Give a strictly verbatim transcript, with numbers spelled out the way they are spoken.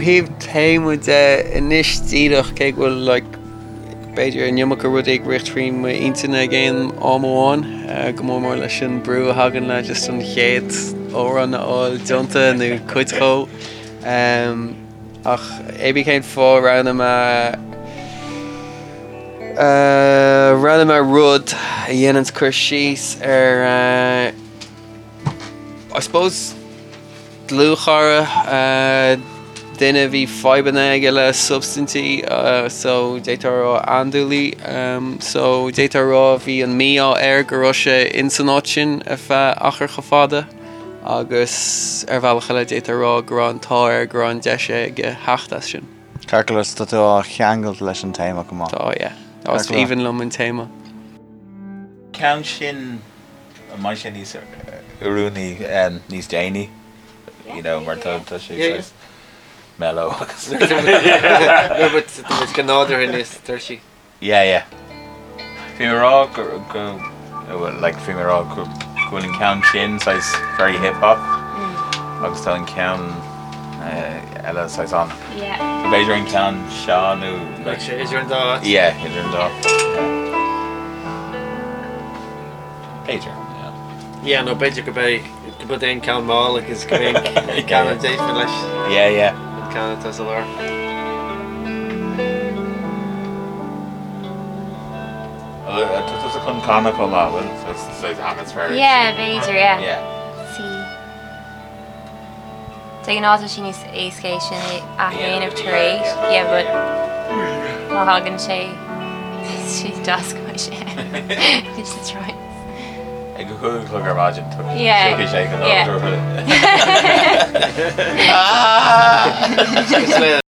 híb téim de inis tíadach cé bhfuil like beidir an yumach rud ag richtrín mu intana géin ámháin go mór mór leis an brú a hagan le just an chéad óran áil dionta nó cuidró um, ach ébi céin fá ranna ma uh, ranna ma rud a dhéanans chuir síos ar uh, I suppose dlúchara uh, Dinner bhí fibanna ag le substantí uh, so détar rá andúlaí um, so détar rá bhí an mí á air go raibh sé insanáin a bheith achar go fada agus ar bhealach le détar rá go raibh an táir go raibh an deise ag heachtas sin. Carcalas tá tú á cheangailt leis an téama go má. Tá, yeah. Tá is even lom an téama. Ceann sin mai sin níos urúnaí níos déanaí, you know, mar tá tá sé mellow. Yeah, but it's gan náidir in this thirsty. Yeah, yeah. Fimara go go like Fimara go going count chin size very hip hop. I was telling count Ella size on. Yeah. The Beijing count Sean who Like is your dog? yeah, is your dog. Pager. Yeah, no better go by but then count mall like is going count Dave Finish. Yeah, yeah. Count as a lure. It was a con conical level, so it's like atmosphere. Yeah, better, yeah. Yeah. See. Taking out she needs a station a hain of terrain. Yeah, but well how can she she does go she. It's the choice. I go cool look her imagine. Yeah. She'll be shaking Yeah. over it. Ah!